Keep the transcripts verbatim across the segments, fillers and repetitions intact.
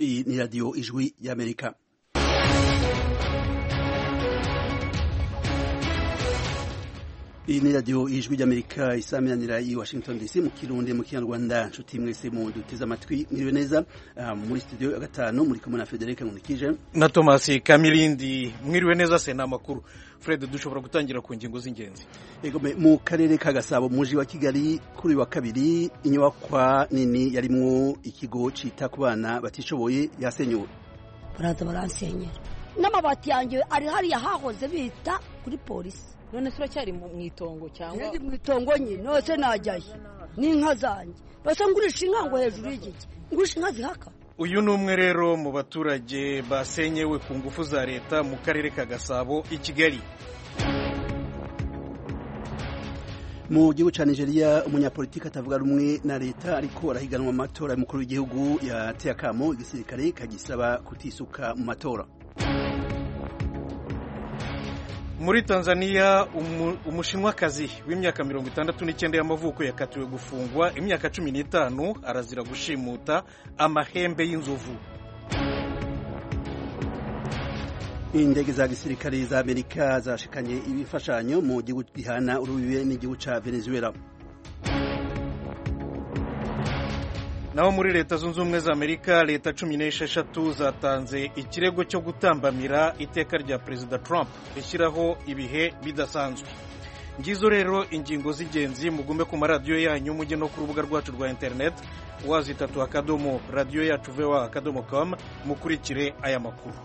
Iyi ni radiyo ijwi y'Amerika. Iyi ni radiyo ijwi ry'Amerika isaminanira i Washington D C mu Kirundi mu Kinyarwanda. Nshuti mwese mu duteze amatwi mwiriwe neza. Uh, muri studio ya gatanu muri kumwe na Frederic Nkunikije na Thomas Kamilindi. Mwiriwe neza se na makuru. Fred, dushobora gutangira ku ngingo z'ingenzi. Ego mu karere ka Gasabo muji wa Kigali kuri wa kabiri inyubakwa nini yarimwo ikigo cita ku bana batishoboye yasenyuwe. Baraza baransenyera. N'amabati yanjye ari hari yahahoze bita kuri polisi. None turacyari mu itongo cyangwa ndi mu itongo nyine nose najyaye n'inka zanjye bose ngurisha inka ngo hejuru y'igiki ngurisha inka zihaka. Uyu ni umwe rero mu baturage basenyewe ku ngufu za leta mu karere ka Gasabo i Kigali. Mu gihugu ca Nigeria umunyapolitiki atavuga rumwe na leta ariko arahiganwa mu matora y'umukuru w'igihugu yateye akamo igisirikare kagisaba kutisuka mu matora. Muri Tanzania umushinwakazi w'imyaka mirongo itandatu n'icyenda y'amavuko yakatiwe gufungwa imyaka cumi n'itanu arazira gushimuta amahembe y'inzovu. Indege za gisirikare za Amerika zashikanye ibifashanyo mu gihugu gihana urubibe n'igihugu ca Venezuela. Naho muri leta zunze ubumwe za Amerika leta cumi n'esheshatu zatanze ikirego cyo gutambamira iteka rya Perezida Trump rishyiraho ibihe bidasanzwe. Ngizo rero ingingo z'ingenzi, mugume ku maradiyo yanyu mujye no ku rubuga rwacu rwa internet wazitatu akadomo radiyo yacu voa akadomo com mukurikire aya makuru.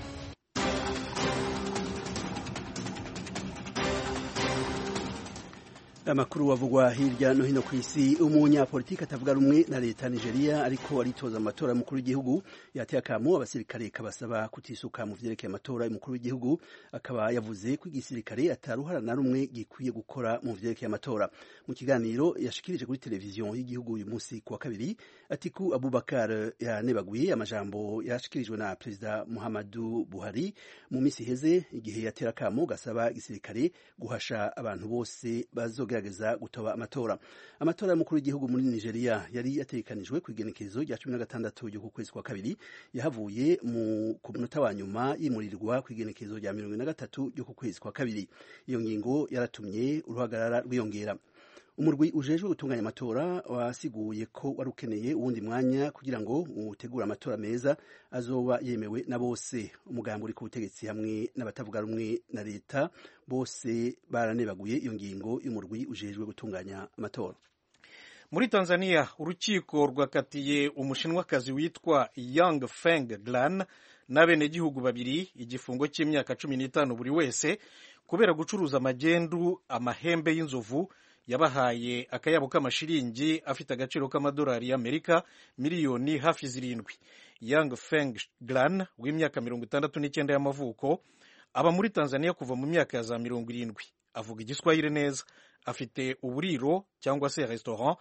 Amakuru wavugwa hirya no hino ku isi. Umunyapolitiki atavuga rumwe na leta Nigeria ariko aritoza amatora y'umukuru w'igihugu yateye akamo abasirikare kabasaba kutisuka mu vyerekeye amatora y'umukuru w'igihugu. Akaba yavuze ko igisirikare ataruhara na rumwe gikwiye gukora mu vyerekeye amatora. Mu kiganiro yashikirije kuri televiziyo y'igihugu uyu munsi kuwa kabiri, Atiku Abubakar yanebaguye amajambo yashikirijwe na Perezida Muhammadu Buhari mu misi heze igihe yatera akamo gasaba igisirikare guhasha abantu bose bazogera gutoba amatora. Amatora y'umukuru w'igihugu muri Nigeria yari yatekanijwe ku igenekerezo rya cumi na gatandatu y'uku kwezi kwa kabiri, yahavuye mu ku munota wa nyuma yimurirwa ku igenekerezo rya mirongo ine na gatatu y'uku kwezi kwa kabiri. Iyo ngingo yaratumye uruhagarara rwiyongera. Umurwi ujejwe gutunganya amatora wasiguye ko warukeneye uwundi mwanya kugira ngo utegure amatora meza azoba yemewe na bose. Umugambi uri ku butegetsi hamwe n'abatavuga rumwe na leta bose baranebaguye iyo ngingo y'umurwi ujejwe gutunganya amatora. Muri Tanzania urukiko rwakatiye umushinwakazi witwa Yang Feng Glan n'abenegihugu babiri igifungo cy'imyaka cumi n'itanu buri wese kubera gucuruza amagendu amahembe y'inzovu yabahaye akayabo k'amashiringi afite agaciro k'amadolari y'Amerika miliyoni hafi zirindwi. Yang Feng Glan w'imyaka mirongo itandatu n'icyenda y'amavuko aba muri Tanzania kuva mu myaka ya za mirongo irindwi. Avuga igiswahili neza, afite uburiro cyangwa se restaurant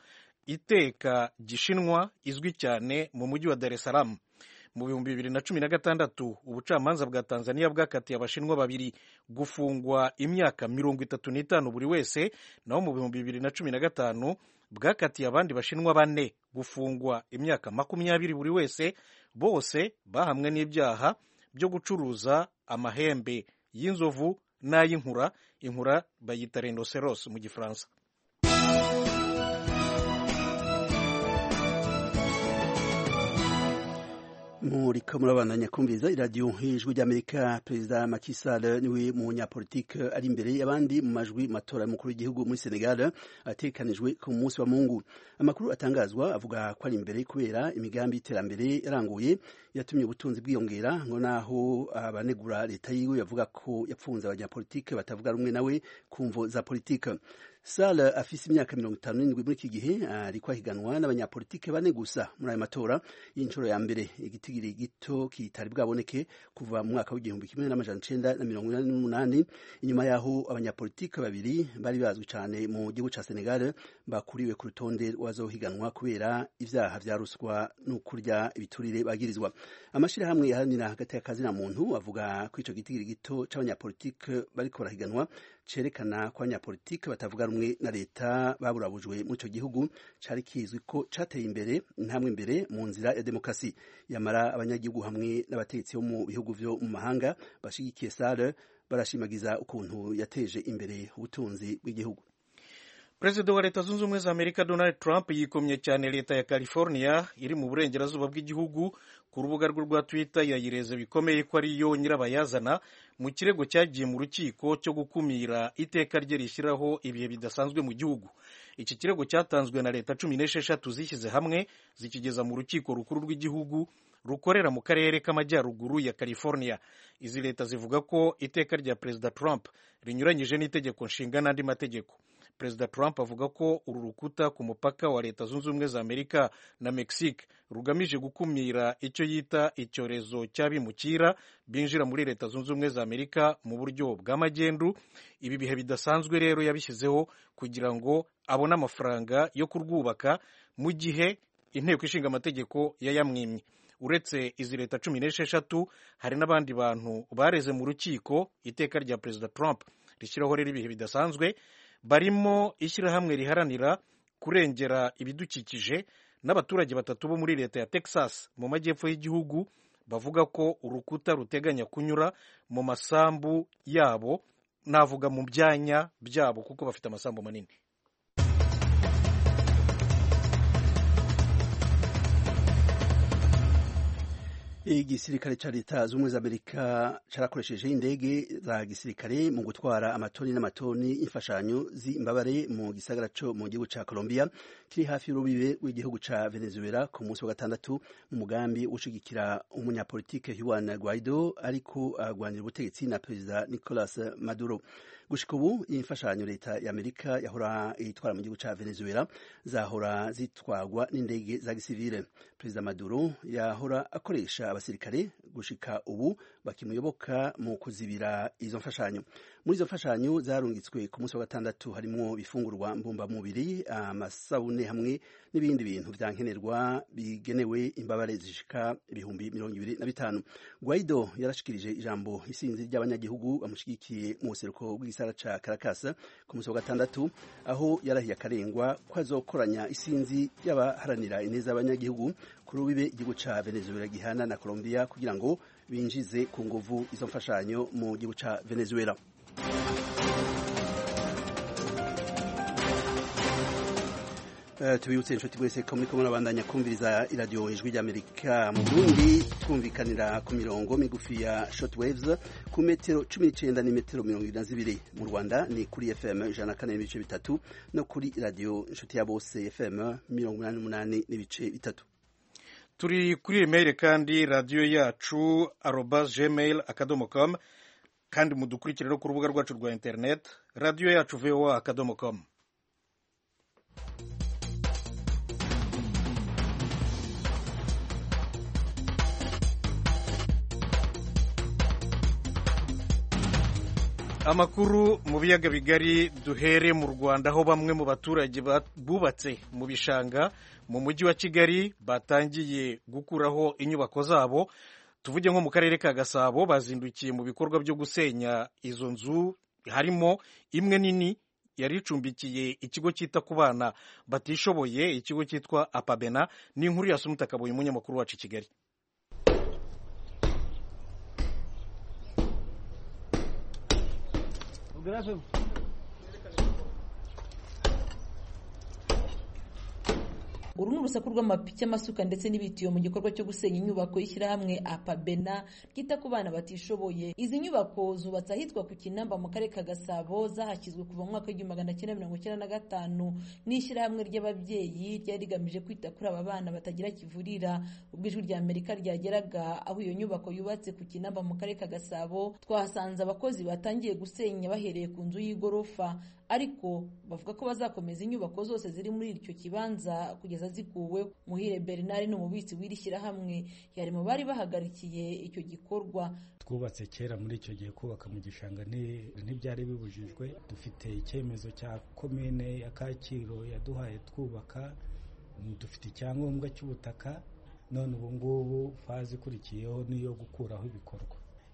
iteka gishinwa izwi cyane mu mujyi wa Dar es Salaam. Mu bihumbi bibiri na cumi na gatandatu ubucamanza bwa Tanzania bwakatiye abashinwa babiri gufungwa imyaka mirongo itatu n'itanu buri wese, naho mu bihumbi bibiri na cumi na gatanu bwakatiye abandi bashinwa bane gufungwa imyaka makumyabiri buri wese, bose bahamwe n'ibyaha byo gucuruza amahembe y'inzovu n'ay'inkura. Inkura bayita rhinoceros mu Gifaransa. Muri kamurabandanya kumviriza iradiyo ijwi ry'Amerika. Perezida Macky Sall niwe munyapolitiki ari imbere y'abandi mu majwi matora y'umukuru w'igihugu muri Senegal atekanijwe ku munsi wa Mungu. Amakuru atangazwa avuga ko ari imbere kubera imigambi y'iterambere yaranguye yatumye ubutunzi bwiyongera, ngo naho abanegura leta yiwe yavuga ko yapfunze abanyapolitiki batavuga rumwe nawe ku mvo za politiki. Sall afise imyaka mirongo itanu n'indwi muri iki gihe ariko ahiganwa n'abanyapolitike bane gusa muri ayo matora y'inshuro ya mbere. Igitigiri gito kitari bwaboneke kuva mu mwaka w'igihumbi kimwe n'amajana icenda na mirongo inani n'umunani, inyuma yaho abanyapolitike babiri bari bazwi cyane mu gihugu ca Senegal bakuriwe ku rutonde rw'abazohiganwa kubera ivyaha vya ruswa no kurya ibiturire bagirizwa. Amashirahamwe yaharanira hagati y'akazi na muntu avuga ko ico gitigiri gito c'abanyapolitike bariko barahiganwa cerekana ko abanyapolitike batavuga rumwe na leta baburabujwe mu ico gihugu cari kizwi ko cateye imbere ntamwe imbere mu nzira ya demokarasi. Yamara abanyagihugu hamwe n'abategetsi bo mu bihugu vyo mu mahanga bashigikiye Sall barashimagiza ukuntu yateje imbere ubutunzi bw'igihugu. Perezida wa Leta Zunze Ubumwe za Amerika Donald Trump yikomye cyane leta ya California iri mu burengerazuba bw'igihugu. Ku rubuga rwe rwa Twitter yayireze bikomeye ko ari yo nyirabayazana mu kirego cyagiye mu rukiko cyo gukumira iteka rye rishyiraho ibihe bidasanzwe mu gihugu. Iki kirego cyatanzwe na leta cumi n'esheshatu zishyize hamwe zikigeza mu rukiko rukuru rw'igihugu rukorera mu karere k'amajyaruguru ya California. Izi leta zivuga ko iteka rya Perezida Trump rinyuranyije n'itegeko nshinga n'andi mategeko. Perezida Trump avuga ko uru rukuta ku mupaka wa Leta Zunze Ubumwe za Amerika na Mexique rugamije gukumira icyo yita icyorezo cy'abimukira binjira muri Leta Zunze Ubumwe za Amerika mu buryo bw'amagendu. Ibi bihe bidasanzwe rero yabishyizeho kugira ngo abone amafaranga yo kurwubaka mu gihe inteko ishinga amategeko yayamwimye. Uretse izi leta cumi n'esheshatu hari n'abandi bantu bareze mu rukiko iteka rya Perezida Trump rishyiraho rero ibihe bidasanzwe, barimo ishyirahamwe riharanira kurengera ibidukikije n'abaturage batatu bo muri leta ya Texas mu majyepfo y'igihugu bavuga ko urukuta ruteganya kunyura mu masambu yabo, navuga mu byanya byabo kuko bafite amasambu manini. Igisirikare ca Leta Zunze Ubumwe za Amerika carakoresheje indege za gisirikare mu gutwara amatoni n'amatoni imfashanyo z'imbabare mu gisagara co mu gihugu ca Colombia kiri hafi y'urubibe rw'igihugu ca Venezuela ku munsi wa gatandatu mu mugambi ushigikira umunyapolitike Juan Guaido ariko agwanira ubutegetsi na Perezida Nicolas Maduro. Gushika ubu imfashanyo leta ya Amerika yahora itwara mu gihugu ca Venezuela zahora zitwagwa n'indege za gisivile. Perezida Maduro yahora akoresha abasirikare gushika ubu bakimuyoboka mu kuzibira izo mfashanyo. Muri izo mfashanyo zarungitswe ku munsi wa gatandatu harimwo bifungurwa mbumba mubiri, amasabune hamwe n'ibindi bintu vyankenerwa bigenewe imbabare zishika ibihumbi mirongo ibiri na bitanu. Guaido yarashikirije ijambo isinzi ry'abanyagihugu bamushigikiye mu buseruko bw'isara ca Caracas ku munsi wa gatandatu, aho yarahiye akarengwa ko azokoranya isinzi y'abaharanira ineza y'abanyagihugu ku rubibe igihugu ca Venezuela gihana na Colombia kugira ngo binjize ku nguvu izo mfashanyo mu gihugu ca Venezuela. Uh, tubibutse inshuti mwese ko muriko murabandanya kumviriza iradiyo ijwi ry'Amerika. Mu Burundi twumvikanira ku mirongo migufi ya shortwaves ku metero cumi n'icenda n'imetero mirongo ibiri na zibiri. Mu Rwanda ni kuri F M ijana na kane n'ibice bitatu no kuri radiyo inshuti ya bose F M mirongo umunani n'umunani n'ibice bitatu. Turi kuri email kandi radiyo yacu arobase gmail akadomo com, kandi mudukurikire no ku rubuga rwacu rwa internet radiyo yacu v o a akadomo com. Amakuru mu biyaga bigari, duhere mu Rwanda aho bamwe mu baturage bubatse mu bishanga mu mujyi wa Kigali batangiye gukuraho inyubako zabo. Tuvuge nko mu karere ka Gasabo bazindukiye mu bikorwa byo gusenya izo nzu, harimo imwe nini yari icumbikiye ikigo cyita ku bana batishoboye, ikigo cyitwa Apabena. Ni inkuru ya Sumuta Kaboyi, umunyamakuru wacu i Kigali. Uru ni urusaku rw'amapiki, amasuka ndetse n'ibitiyo mu gikorwa cyo gusenya inyubako y'ishyirahamwe Apabena ryita ku bana batishoboye. Izi nyubako zubatse ahitwa ku Kinamba mu karere ka Gasabo, zahashyizwe kuva mu mwaka w'igihumbi magana cyenda mirongo icyenda na gatanu n'ishyirahamwe ry'ababyeyi ryari rigamije kwita kuri aba bana batagira kivurira. Ubwo ijwi rya Amerika ryageraga aho iyo nyubako yubatse ku Kinamba mu karere ka Gasabo, twahasanze abakozi batangiye gusenya bahereye ku nzu y'igorofa, ariko bavuga ko bazakomeza inyubako zose ziri muri icyo kibanza kugeza zikuwe. Muhire Bernard ni umubitsi w'iri shyirahamwe, yari mu bari bahagarikiye icyo gikorwa. Twubatse kera muri icyo gihe, kubaka mu gishanga ntibyari bibujijwe. Dufite icyemezo cya komine ya Kacyiru yaduhaye twubaka, dufite icyangombwa cy'ubutaka. None ubu ngubu fazi ikurikiyeho niyo gukuraho ibikorwa.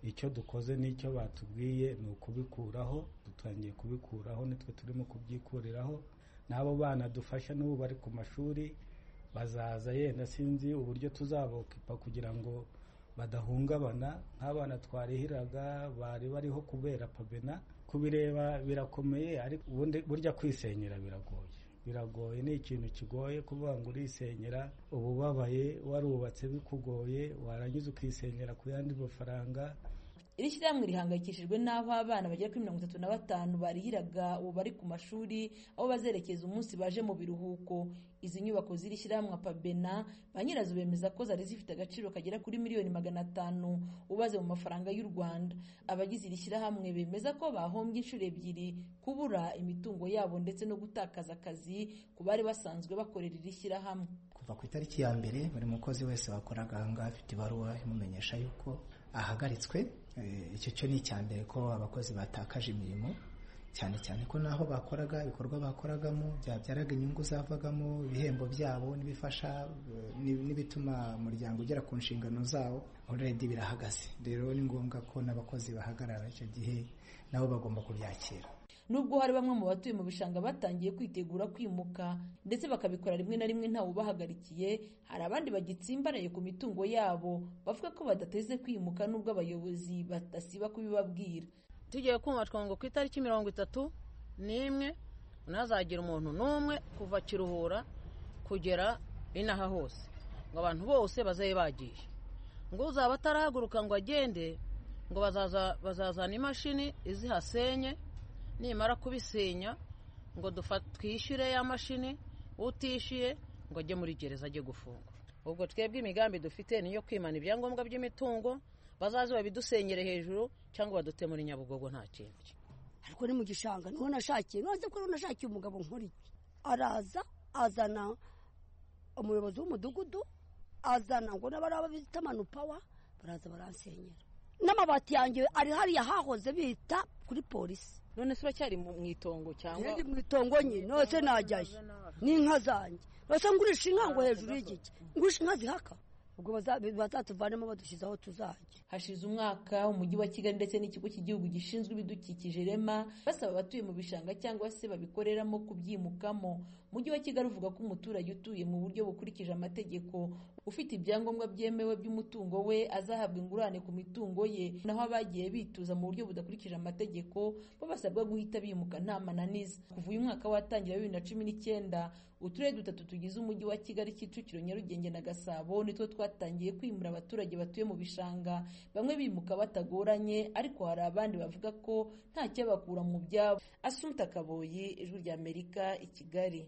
icyo dukoze n'icyo batubwiye ni ukubikuraho, dutangiye kubikuraho, nitwe turimo kubyikuriraho. n'abo bana dufasha n'ubu bari ku mashuri bazaza, yenda sinzi uburyo tuzabokipa kugira ngo badahungabana. nk'abana twarihiraga bari bariho kubera pabena, kubireba birakomeye, ariko ubundi burya kwisenyera biragoye biragoye ni ikintu kigoye kuvuga ngo urisenyera ububabaye, warubatse bikugoye, warangiza ukisenyera ku yandi mafaranga. Iri shyirahamwe rihangayikishijwe n'aho abana bagera kuri mirongo itatu na batanu barihiraga ubu bari ku mashuri, aho bazerekeza umunsi baje mu biruhuko. Izi nyubako ziri shyirahamwe Pabena ba nyirazo bemeza ko zari zifite agaciro kagera kuri miliyoni magana atanu ubaze mu mafaranga y'u Rwanda. Abagize iri shyirahamwe bemeza ko bahombye inshuro ebyiri, kubura imitungo yabo ndetse no gutakaza akazi ku bari basanzwe bakorera iri shyirahamwe. Kuva ku itariki ya mbere buri mukozi wese wakoraga ahangaha afite ibaruwa imumenyesha yuko ahagaritswe. Icyo cyo ni icya mbere ko abakozi batakaje imirimo, cyane cyane ko naho bakoraga ibikorwa bakoragamo byabyaraga inyungu zavagamo, ibihembo byabo n'ibifasha n'ibituma umuryango ugera ku nshingano zawo already birahagaze. Rero ni ngombwa ko n'abakozi bahagarara icyo gihe nabo bagomba kubyakira. Nubwo hari bamwe mu batuye mu bishanga batangiye kwitegura kwimuka ndetse bakabikora rimwe na rimwe ntawe ubahagarikiye, hari abandi bagitsimbaraye ku mitungo yabo bavuga ko badateze kwimuka nubwo abayobozi badasiba kubibabwira. Tugiye kumvatwa ngo ku itariki mirongo itatu n'imwe unazagira umuntu n'umwe kuva Kiruhura kugera inaha hose, ngo abantu bose bazaye bagiye, ngo uzaba atarahaguruka ngo agende ngo bazaza bazazana imashini izihasenye, nimara kubisenya ngo twishyure ya mashini, utishyuye ngo ajye muri gereza ajye gufungwa. Ubwo twebwe imigambi dufite niyo kwimana ibyangombwa by'imitungo, bazaze babidusenyere hejuru cyangwa badute muri Nyabugogo nta kindi. Ariko ni mu gishanga niho nashakiye, noze ko nashakiye umugabo nkuri, araza azana umuyobozi w'umudugudu, azana ngo n'abaraba bita manupawa, baraza baransenyera. N'amabati yanjye ari hariya hahoze bita kuri polisi. None se uracyari mu itongo cyangwa? Ndi mu itongo nyine, nose najyaye n'inka zanjye, nose ngurisha inka ngo hejuru y'igiki, ngurisha inka zihaka, ubwo bazatuvanemo badushyize aho tuzajya. Hashize umwaka umujyi wa Kigali ndetse n'ikigo cy'igihugu gishinzwe ibidukikije REMA basaba abatuye mu bishanga cyangwa se babikoreramo kubyimukamo. Umujyi wa Kigali uvuga ko umuturage utuye mu buryo bukurikije amategeko ufite ibyangombwa byemewe by'umutungo we azahabwa ingurane ku mitungo ye, naho abagiye bituza mu buryo budakurikije amategeko bo basabwa guhita bimuka nta mananiza. Kuva uyu mwaka watangira bibiri na cumi n'icyenda uturere dutatu tugize umujyi wa Kigali, Kicukiro, Nyarugenge na Gasabo nitwo twatangiye kwimura abaturage batuye mu bishanga, bamwe bimuka batagoranye, ariko hari abandi bavuga ko nta cyabakura mu byabo. Asumta Kaboyi, Ijwi rya Amerika, i Kigali.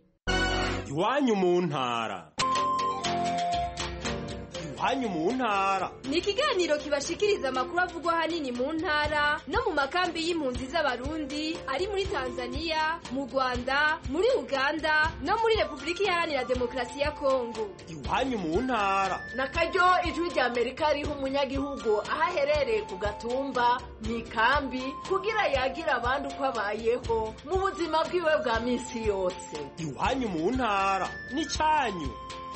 Iwanyu mu ntara. Iwanyu mu ntara ni ikiganiro kibashikiriza amakuru avugwa hanini mu ntara no mu makambi y'impunzi z'abarundi ari muri Tanzania, mu Rwanda, muri Uganda no muri Repubulika Iharanira Demokarasi ya Kongo. Iwanyu mu ntara nakaryo Ijwi rya Amerika riha umunyagihugu aho aherereye ku gatumba mu ikambi kugira yagira abandi uko abayeho mu buzima bwiwe bwa minsi yose. Iwanyu mu ntara ni cyanyu.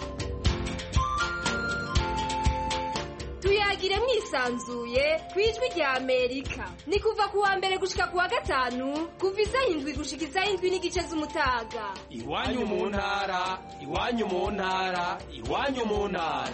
Tuyagire mwisanzuye ku Ijwi rya Amerika. Ni kuva ku wa mbere gushika ku wa gatanu, kuva isaha indwi gushika isaha indwi n'igice z'umutaga. Iwanyu mu ntara, iwanyu mu ntara, iwanyu mu ntara.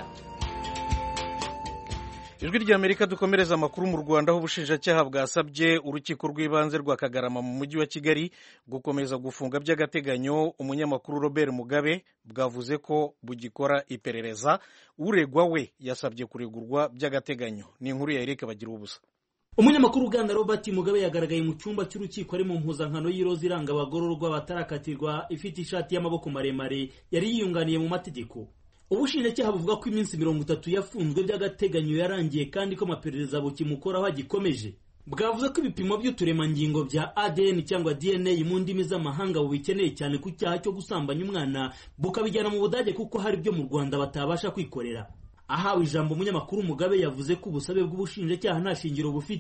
Ijwi rya Amerika dukomereza amakuru mu Rwanda, aho ubushinjacyaha bwasabye urukiko rw'ibanze rwa Kagarama mu mujyi wa Kigali gukomeza gufunga by'agateganyo umunyamakuru Robert Mugabe. Bwavuze ko bugikora iperereza. Uregwa we yasabye kuregurwa by'agateganyo. Ni inkuru ya Eric Bagira ubusa. Umunyamakuru Uganda Robert Mugabe yagaragaye mu cyumba cy'urukiko ari mu mpuzankano y'iroza iranga abagororwa batarakatirwa ifite ishati y'amaboko maremare, yari yiyunganiye mu mategeko. Ubushinjacyaha buvuga ko iminsi mirongo itatu yafunzwe by'agateganyo yarangiye kandi ko amaperereza bukimukoraho agikomeje. Bwavuze ko ibipimo by'uturemangingo bya A D N cyangwa D N A mu ndimi z'amahanga bubikeneye cyane ku cyaha cyo gusambanya umwana, bukabijyana mu Budage kuko hari byo mu Rwanda batabasha kwikorera. Ahawe ijambo umunyamakuru Mugabe yavuze ko ubusabe bw'ubushinjacyaha nta shingiro bufite.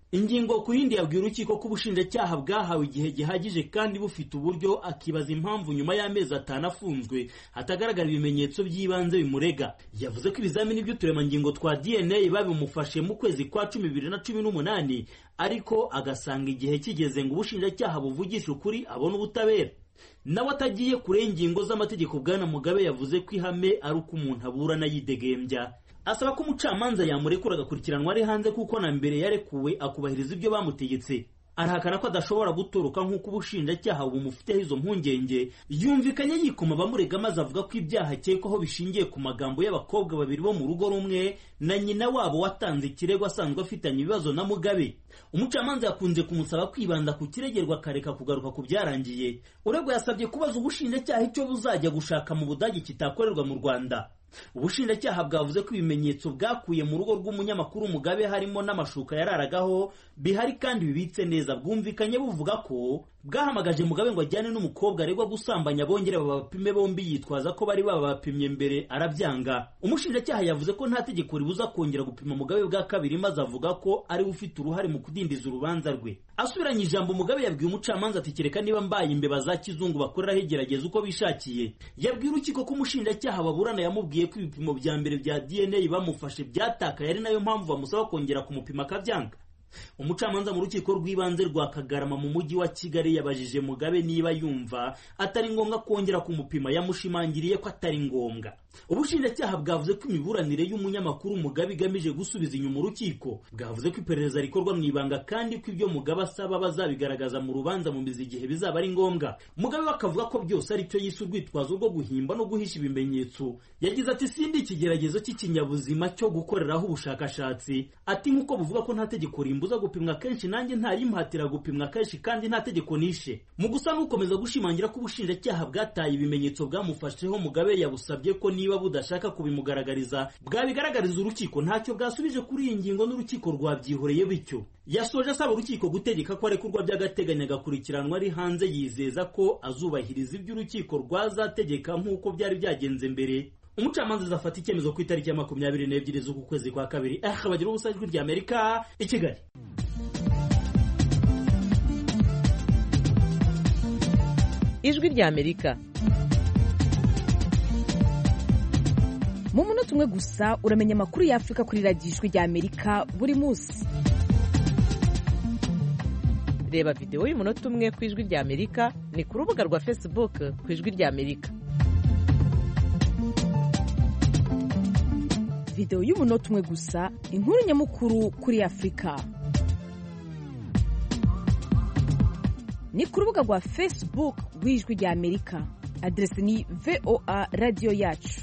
ingingo ku yindi yabwiye urukiko ko ubushinjacyaha bwahawe igihe gihagije kandi bufite uburyo, akibaza impamvu nyuma y'amezi atanu afunzwe hatagaragara ibimenyetso by'ibanze bimurega. Yavuze ko ibizamini by'uturemangingo twa D N A babimufashe mu kwezi kwa cumi bibiri na cumi n'umunani, ariko agasanga igihe kigeze ngo ubushinjacyaha buvugishe ukuri abone ubutabera. Nawe atagiye kure ingingo z'amategeko, Bwana Mugabe yavuze ko ihame ari uko umuntu aburana yidegembya. Asaba ko umucamanza yamurekura agakurikiranwa ari hanze kuko na mbere yarekuwe akubahiriza ibyo bamutegetse. Arahakana ko adashobora gutoroka nk'uko ubushinjacyaha bumufiteho izo mpungenge. Yumvikanye yikoma bamurega maze avuga ko ibyaha akekwaho bishingiye ku magambo y'abakobwa babiri bo mu rugo rumwe na nyina wabo watanze ikirego asanzwe afitanye ibibazo na Mugabe. Umucamanza yakunze kumusaba kwibanda ku kiregerwa akareka kugaruka ku byarangiye. Uregwa yasabye kubaza ubushinjacyaha icyo buzajya gushaka mu Budage kitakorerwa mu Rwanda. Ubushinjacyaha bwavuze ko ibimenyetso bwakuye mu rugo rw'umunyamakuru Mugabe harimo n'amashuka yararagaho bihari kandi bibitse neza. Bwumvikanye buvuga ko bwahamagaje Mugabe ngo ajyane n'umukobwa aregwa gusambanya bongere babapime bombi, yitwaza ko bari babapimye mbere arabyanga. Umushinjacyaha yavuze ko nta tegeko ribuza kongera gupima Mugabe bwa kabiri, maze avuga ko ari ufite uruhare mu kudindiza urubanza rwe. Asubiranye ijambo, Mugabe yabwiye umucamanza ati kereka niba mbaye imbeba za kizungu bakoreraho igerageza uko bishakiye. Yabwiye urukiko ko umushinjacyaha baburana yamubwiye ko ibipimo bya mbere bya D N A bamufashe byatakaye, ari nayo mpamvu bamusaba kongera kumupima akabyanga. Umucamanza mu rukiko rw'ibanze rwa Kagarama mu mujyi wa Kigali yabajije Mugabe niba yumva atari ngombwa kongera kumupima. Yamushimangiriye ko atari ngombwa. Ubushinjacyaha bwavuze ko imiburanire y'umunyamakuru Mugabe igamije gusubiza inyuma urukiko. Bwavuze ko iperereza rikorwa mu ibanga kandi ko ibyo Mugabe asaba bazabigaragaza mu rubanza mu mizi igihe bizaba ari ngombwa. Mugabe bakavuga ko byose ari cyo yise urwitwazo rwo guhimba no guhisha ibimenyetso. Yagize ati sindi ikigeragezo cy'ikinyabuzima cyo gukoreraho ubushakashatsi. Ati nk'uko buvuga ko nta tegeko rimbuza gupimwa kenshi, nanjye ntarimuhatira gupimwa kenshi kandi nta tegeko nishe. Mu gusa n'ukomeza gushimangira ko ubushinjacyaha bwataye ibimenyetso bwamufasheho, Mugabe yabusabye ko niba budashaka kubimugaragariza bwabigaragariza urukiko. Ntacyo bwasubije kuri iyi ngingo n'urukiko rwabyihoreye bityo. Yasoje asaba urukiko gutegeka ko arekurwa by'agateganyo agakurikiranwa ari hanze, yizeza ko azubahiriza ibyo urukiko rwazategeka nk'uko byari byagenze mbere. Umucamanza azafata icyemezo ku itariki ya makumyabiri n'ebyiri z'uku kwezi kwa kabiri. Ah, bagira ubusa ijwi rya Amerika i Kigali. Ijwi rya Amerika. Mu munota umwe gusa uramenya amakuru ya Afrika kuri radiyo Ijwi rya Amerika buri munsi. Reba video y'umunota umwe ku Ijwi rya Amerika ni ku rubuga rwa Facebook ku Ijwi rya Amerika. Video y'umunota umwe gusa, inkuru nyamukuru kuri Afrika. Ni ku rubuga rwa Facebook rw'Ijwi rya Amerika. Adresi ni V O A Radio Yacu.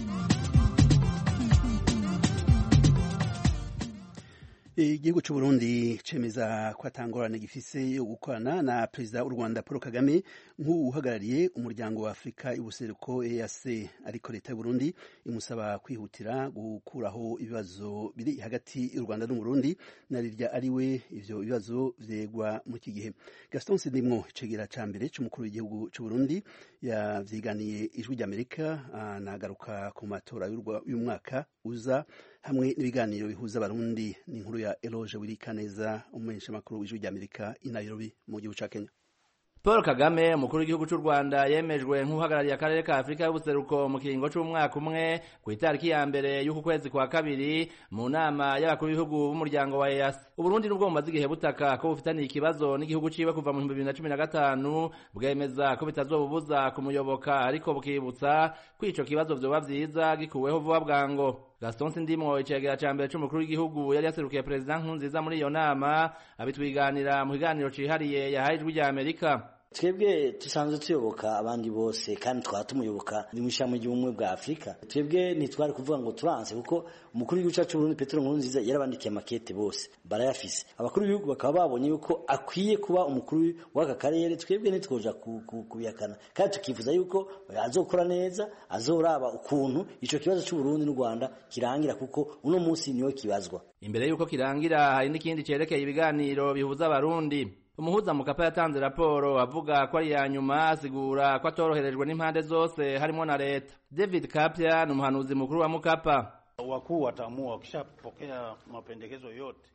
Igihugu cy'u Burundi cemeza ko atangorane gifise yo gukorana na Perezida w'u Rwanda Paul Kagame nk'uhagarariye umuryango wa Afrika y'ubuseruko E A C, ariko leta y'u Burundi imusaba kwihutira gukuraho ibibazo biri hagati y'u Rwanda n'u Burundi na rirya ariwe ivyo bibazo vyegwa mu iki gihe. Gaston Sidimwo, icegera ca mbere c'umukuru w'igihugu cy'u Burundi, yavyiganiye Ijwi rya Amerika, anagaruka ku matora y'umwaka uza hamwe n'ibiganiro bihuza abarundi. Ni inkuru ya Eloge Wirikaneza, umumenyeshamakuru w'Ijwi rya Amerika i Nairobi mu gihugu ca Kenya. Paul Kagame, umukuru w'igihugu cy'u Rwanda, yemejwe nk'uhagarariye akarere ka Afrika y'ubuseruko mu kiringo c'umwaka umwe ku itariki ya mbere y'uku kwezi kwa kabiri mu nama y'abakuru b'ibihugu b'umuryango wa E A C. Uburundi nubwo bumaze igihe butaka ko bufitaniye ikibazo n'igihugu ciwe kuva mu bibiri na cumi na gatanu, bwemeza ko bitazobubuza kumuyoboka, ariko bukibutsa ko ico kibazo vyoba vyiza gikuweho vuba bwango. Gaston Sindimwo, icegera ca mbere c'umukuru w'igihugu, yari yaserukiye Perezida Nkurunziza muri iyo nama, abitwiganira mu kiganiro cihariye yahaye Ijwi rya Amerika. Twebwe tusanzwe tuyoboka abandi bose kandi twaba tumuyoboka ni mwishamo ry'ubumwe bwa Afrika. Twebwe ntitwari kuvuga ngo turanse, kuko umukuru w'igihugu cyacu Burundi Petero Nkurunziza yarabandikiye makete bose barayafise. Abakuru b'ibihugu bakaba babonye yuko akwiye kuba umukuru w'aka karere. Twebwe ntitwoja kubiyakana kandi tukifuza yuko azokora neza, azoraba ukuntu ico kibazo cy'u Burundi n'u Rwanda kirangira, kuko uno munsi niyo kibazwa. Imbere yuko kirangira hari n'ikindi cerekeye ibiganiro bihuza abarundi. Umuhuza Mukapa yatanze raporo avuga ko ari ya nyuma, asigura ko atoroherejwe n'impande zose harimo na leta. David Kapia ni umuhanuzi mukuru wa Mukapa. Wakuu wataamua, wakishapokea mapendekezo yote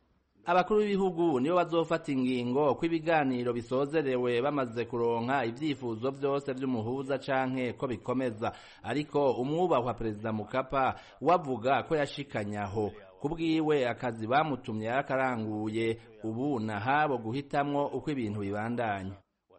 abakuru b'ibihugu nibo bazofata ingingo ko ibiganiro bisozerewe bamaze kuronka ivyifuzo vyose vy'umuhuza canke ko bikomeza, ariko umwubahwa perezida Mukapa wavuga ko yashikanyaho kubwiwe akazi bamutumye yarakaranguye, ubu nahabo guhitamwo uko ibintu bibandanya.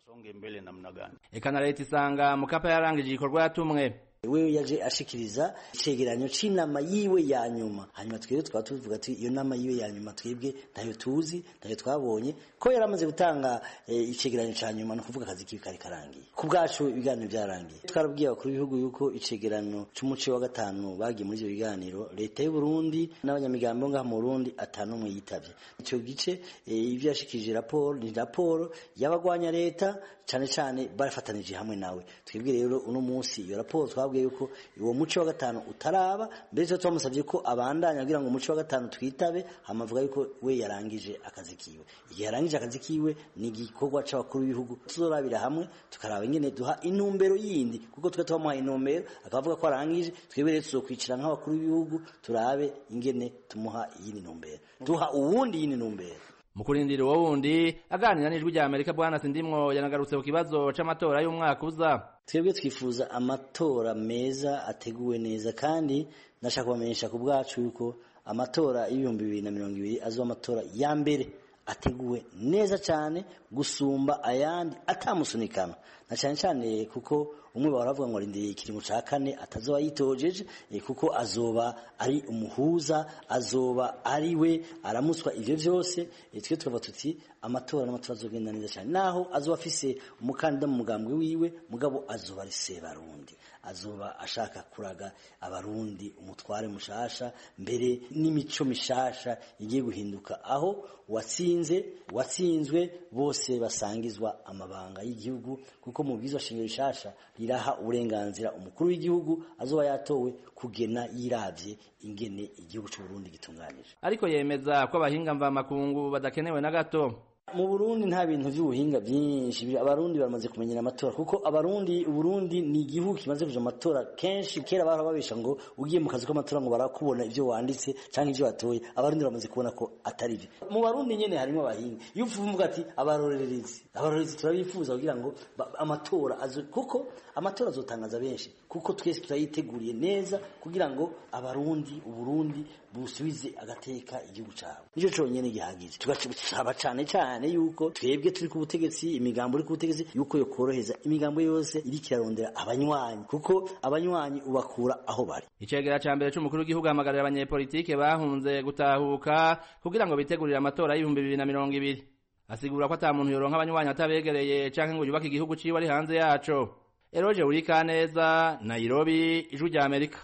Eka na leta isanga Mukapa yarangije igikorwa yatumwe. Wewe yaje ashikiriza icegeranyo c'inama yiwe ya nyuma, hanyuma twebwe twaba tuvuga ati iyo nama yiwe ya nyuma twebwe ntayo tuzi, ntayo twabonye ko yaramaze gutanga e, icegeranyo ca nyuma no kuvuga akazi kibi kari karangiye. Ku bwacu ibiganiro byarangiye, twarabwiye abakuru b'ibihugu yuko icegeranyo c'umuce wa gatanu bagiye muri ivyo biganiro leta y'u Burundi n'abanyamigambo ngaha mu Burundi atanu mu yitavye ico gice. E, ivyo yashikije raporo ni raporo y'abagwanya leta cane cane barafatanije hamwe nawe. Twebwe rero uno munsi iyo raporo twabwiye yuko uwo muce wa gatanu utaraba, mbere cyo twamusabye ko abandanya kugira ngo umuce wa gatanu twitabe, hamavuga yuko we yarangije akazi kiwe. Igihe yarangije akazi kiwe ni igikorwa c'abakuru b'ibihugu tuzorabira hamwe tukaraba ingene duha intumbero yindi, kuko twe twamuha intumbero akavuga ko arangije. Twebwe rero tuzokwicira nk'abakuru b'ibihugu turabe ingene tumuha iyindi ntumbero, duha uwundi yindi ntumbero. Mukurindira uwo wundi aganira n'ijwi rya Amerika, Bwana Sindimwo yanagarutse ku kibazo c'amatora y'umwaka uza. Twebwe twifuza amatora meza ateguwe neza, kandi nashaka kubamenyesha ku bwacu yuko amatora y'ibihumbi bibiri na mirongo ibiri azoba amatora ya mbere ateguwe neza cyane gusumba ayandi atamusunikana, na cyane cyane kuko umwe baravuga ngo rindiriye ikiringo ca kane atazoba yitojeje, e, kuko azoba ari umuhuza, azoba ari we aramuswa ivyo vyose. E, twe tukavuga tuti amatora n'amatora azogenda neza cyane, naho azoba afise umukandida mu mugambwe wiwe, mugabo azoba ari Sebarundi, azoba ashaka kuraga abarundi umutware mushasha, mbere n'imico mishasha igiye guhinduka, aho watsinze watsinzwe bose basangizwa amabanga y'igihugu, kuko mu bwizo shingiro rishasha riraha uburenganzira umukuru w'igihugu azoba yatowe kugena yiravye ingene igihugu c'u Burundi gitunganije. Ariko yemeza ko abahinga mva makungu badakenewe na gato. Mu Burundi nta bintu by'ubuhinga byinshi, abarundi baramaze kumenyera amatora, kuko abarundi Uburundi ni igihugu kimaze kuja amatora kenshi. Kera barababesha ngo ugiye mu kazi k'amatora ngo barakubona ivyo wanditse canke ivyo watoye, abarundi bamaze kubona ko atari byo. Mu barundi nyene harimo abahinga, iyo uvuga ati abarorerezi abarorerezi turabifuza kugira ngo amatora azo, kuko amatora azotangaza benshi, kuko twese turayiteguriye neza kugira ngo abarundi Uburundi busubize agateka igihugu cabo. Nico conyene gihagije, tugacaba cane cyane yuko twebwe turi ku butegetsi, imigambo iri ku butegetsi, yuko yo koroheza imigambo yose iri kirarondera abanywanyi, kuko abanywanyi ubakura aho bari. Icegera ca mbere c'umukuru w'igihugu hamagarira abanyepolitike bahunze gutahuka kugira ngo bitegurire amatora y'ibihumbi bibiri na mirongo ibiri. Asigura ko ata muntu yoronka abanywanyi atabegereye canke ngo yubake igihugu ciwe ari hanze yaco. Eroje Urikaneza, Nairobi, Ijwi rya Amerika.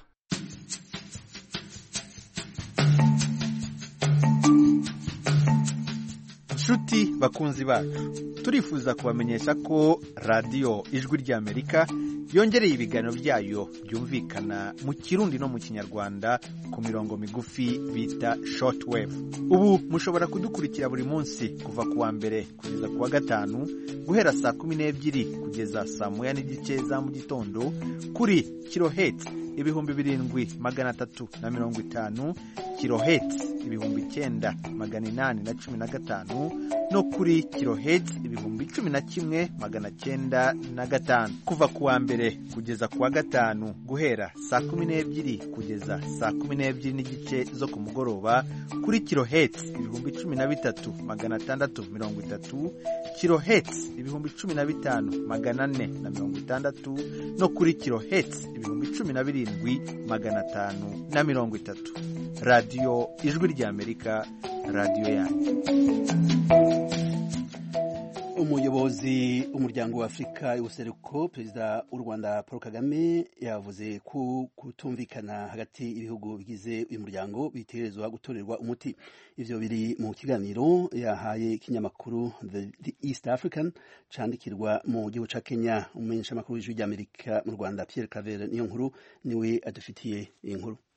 Nshuti bakunzi bacu, turifuza kubamenyesha ko radiyo Ijwi rya Amerika yongereye ibiganiro byayo byumvikana mu Kirundi no mu Kinyarwanda ku mirongo migufi bita shortwave. Ubu mushobora kudukurikira buri munsi kuva kuwa mbere kugeza kuwa gatanu guhera saa kumi n'ebyiri kugeza saa moya n'igice za mu gitondo kuri kilohertz ibihumbi birindwi magana atatu na mirongo itanu, kilohertz ibihumbi icyenda magana inani na cumi na gatanu, no kuri kilohertz ibihumbi cumi na kimwe magana cyenda na gatanu. Kuva kuwa mbere kugeza kuwa gatanu guhera saa kumi n'ebyiri kugeza saa kumi n'ebyiri n'igice zo ku mugoroba kuri kilohertz ibihumbi cumi na bitatu magana atandatu mirongo itatu, kilohertz ibihumbi cumi na bitanu magana ane na mirongo itandatu, no kuri kilohertz ibihumbi cumi na birindwi magana atanu na mirongo itatu. Radio Ijwi rya Amerika, radio yanyu. Umuyobozi umuryango wa Afrika y'ubuseruko Perezida w'u Rwanda Paul Kagame yavuze ko kutumvikana hagati y'ibihugu bigize uyu muryango bitegerezwa gutorerwa umuti. Ivyo biri mu kiganiro yahaye ikinyamakuru The East African candikirwa mu gihugu ca Kenya. Umumenyeshamakuru w'Ijwi rya Amerika mu Rwanda Pierre Claver niyo nkuru niwe adufitiye iyi nkuru.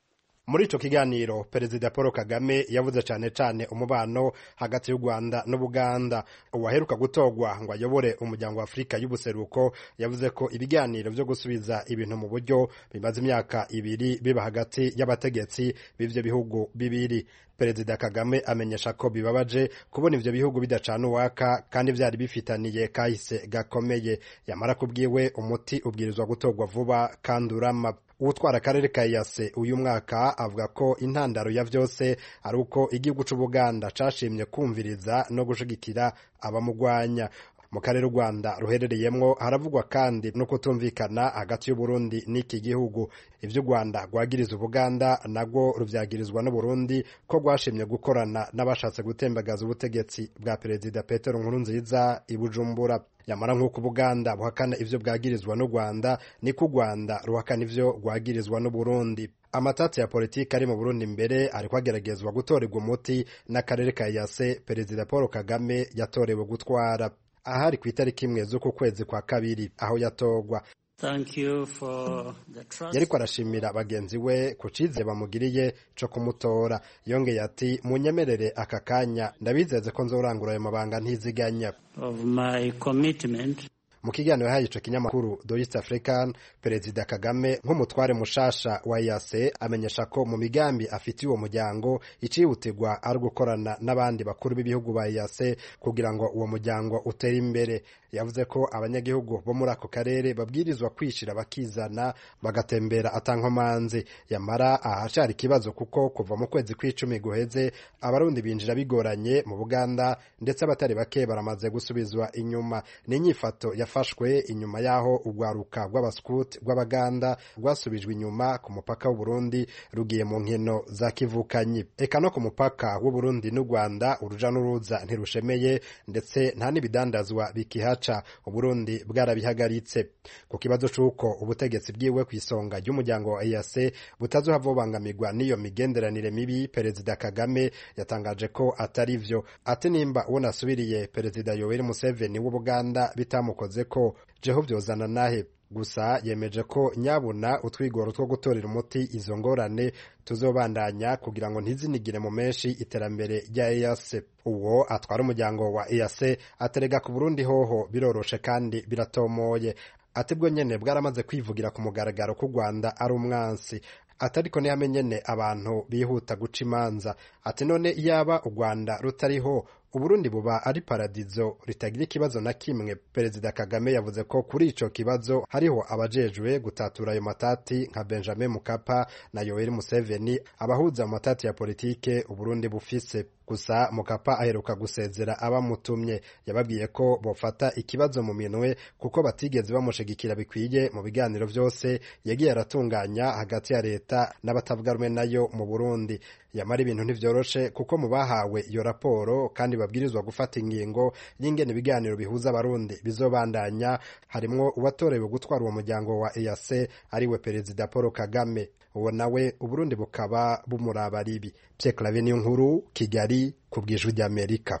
muri ico kiganiro perezida Paul Kagame yavuze cane cane umubano hagati y'u Rwanda n'Ubuganda. Uwaheruka gutogwa ngo ayobore umuryango wa Afrika y'ubuseruko yavuze ko ibiganiro vyo gusubiza ibintu mu buryo bimaze imyaka ibiri biba hagati y'abategetsi b'ivyo bihugu bibiri. Perezida Kagame amenyesha ko bibabaje kubona ivyo bihugu bidacana uwaka kandi vyari bifitaniye kahise gakomeye. Yamara kubwiwe umuti ubwirizwa gutogwa vuba kandi urama. Uwutwara akarere ka Yase uyu mwaka avuga ko intandaro ya vyose ari uko igihugu c'Ubuganda cashimye kumviriza no gushigikira abamugwanya. Mu karere u Rwanda ruherereyemwo haravugwa kandi no kutumvikana hagati y'u Burundi n'iki gihugu. Ivyo u Rwanda rwagiriza Ubuganda nabwo ruvyagirizwa n'u Burundi ko rwashimye gukorana n'abashatse gutembagaza ubutegetsi bwa Perezida Petero Nkurunziza i Bujumbura. Yamara nk'uko Ubuganda buhakana ivyo bwagirizwa n'u Rwanda, niko u Rwanda ruhakana ivyo rwagirizwa n'u Burundi. Amatati ya politiki ari mu Burundi mbere ariko ageragezwa gutorerwa umuti n'akarere ka Yase Perezida Paul Kagame yatorewe gutwara. Ahari ku itariki imwe z'uku kwezi kwa kabiri aho yatogwa. Thank you for the trust. Yariko arashimira bagenzi we ku cize bamugiriye co kumutora. Yongeye ati munyemerere aka kanya ndabizeze ko nzorangura ayo mabanga ntiziganya. Of my commitment. Mu kiganiro yahaye ico kinyamakuru The East African, Perezida Kagame nk'umutware mushasha wa Yase amenyesha ko mu migambi afitiye uwo muryango icihutirwa ari gukorana n'abandi bakuru b'ibihugu ba Yase kugira ngo uwo muryango utere imbere. Yavuze ko abanyagihugu bo muri ako karere babwirizwa kwishira bakizana bagatembera atankomanzi. Yamara ahacari ikibazo kuko kuva mu kwezi kw'icumi guheze abarundi binjira bigoranye mu Buganda ndetse abatari bake baramaze gusubizwa inyuma. Ni inyifato yafashwe inyuma yaho urwaruka rw'abascout rw'Abaganda rwasubijwe inyuma ku mupaka w'u Burundi rugiye mu nkino za kivukanyi. Eka no ku mupaka w'u Burundi n'u Rwanda uruja n'uruza ntirushemeye ndetse nta n'ibidandazwa bikihaca. Uburundi bwarabihagaritse. Ku kibazo c'uko ubutegetsi bwiwe kw'isonga ry'umuryango wa E A C butazohavobangamirwa n'iyo migenderanire mibi, Perezida Kagame yatangaje ko atari vyo. Ati nimba uwo nasubiriye Perezida Yoweri Museveni w'Ubuganda bitamukoze ko jeho vyozana nahe. Gusa yemeje ko nyabuna utwigoro two gutorera umuti izo ngorane tuzobandanya kugira ngo ntizinigire mu menshi iterambere rya E A C. Uwo atwara umuryango wa E A C aterega ku Burundi hoho biroroshe kandi biratomoye. Ati bwo nyene bwaramaze kwivugira ku mugaragaro ku Rwanda ari umwansi. Atariko ne yamenyene abantu bihuta guca imanza. Ati none yaba u Rwanda rutariho Uburundi buba ari paradizo ritagira ikibazo na kimwe. Perezida Kagame yavuze ko kuri ico kibazo hariho abajejwe gutatura ayo matati nka Benjamin Mkapa na Yoweri Museveni abahuza amatati ya politike Uburundi bufise. Gusa Mkapa aheruka gusezera abamutumye. Yababwiye ko bofata ikibazo mu minwe kuko batigeze bamushigikira bikwiye mu biganiro vyose yagiye aratunganya hagati ya leta n'abatavuga rumwe nayo mu Burundi. Yamara ibintu ntivyoroshe kuko mu bahawe iyo raporo kandi babwirizwa gufata ingingo y'ingene ibiganiro bihuza abarundi bizobandanya harimwo uwatorewe gutwara uwo muryango wa E A C ariwe Perezida Paul Kagame. Uwo nawe Uburundi bukaba bumuraba ribi. Pierre Claver Niyonkuru, Kigali, ku bw'Ijwi ry'Amerika.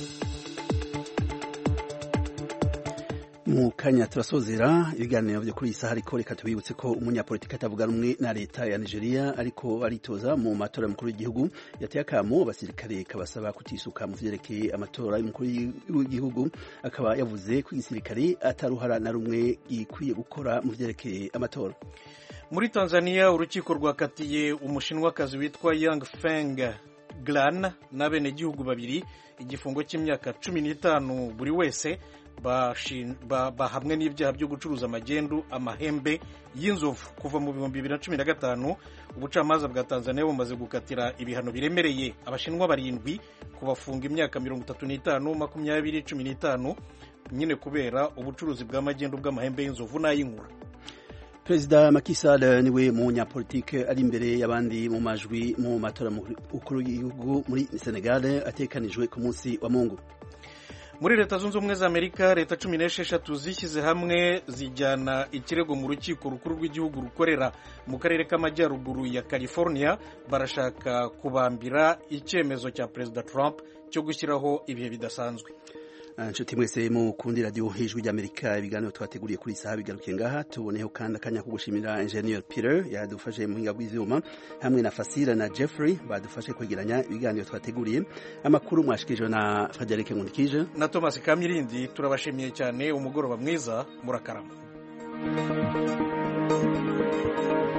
Mu kanya turasozera ibiganiro byo kuri isaha ariko reka tubibutse ko umunyapolitiki atavuga rumwe na leta ya Nigeria ariko aritoza mu matora y'umukuru w'igihugu yateye akamo abasirikare kabasaba kutisuka mu vyerekeye amatora y'umukuru w'igihugu. Akaba yavuze ko igisirikare ataruhara na rumwe gikwiye gukora mu vyerekeye amatora. Muri Tanzania urukiko rwakatiye umushinwakazi witwa Yang Feng Glan n'abenegihugu babiri igifungo cy'imyaka cumi n'itanu buri wese bahamwe n'ibyaha byo gucuruza amagendu amahembe y'inzovu kuva mu bihumbi bibiri na cumi na gatanu. Ubucamanza bwa Tanzania bumaze gukatira ibihano biremereye abashinwa barindwi kubafunga imyaka mirongo itatu n'itanu makumyabiri cumi n'itanu nyine kubera ubucuruzi bw'amagendu bw'amahembe y'inzovu n'ay'inkura. Perezida Macky Sall niwe munyapolitike ari imbere y'abandi mu majwi mu matora y'umukuru w'igihugu muri Senegal atekanijwe ku munsi wa Mungu. Muri Leta Zunze Ubumwe za Amerika leta cumi n'esheshatu zishyize hamwe zijyana ikirego mu rukiko rukuru rw'igihugu rukorera mu karere k'amajyaruguru ya California. Barashaka kubambira icyemezo cya Perezida Trump cyo gushyiraho ibihe bidasanzwe. inshuti mwese mukundi radio Ijwi ry'Amerika ibiganiro twateguriye kuri saha bigarukiye ngaha tuboneho kandi akanya ko gushimira Engineer Peter yadufashe mu hinga bw'ivyuma hamwe na Fasira na Jeffrey badufashe kwegeranya ibiganiro twateguriye amakuru mwashikije na Frederic Nkundikije na Thomas Kamilindi turabashimiye cyane umugoroba mwiza murakarama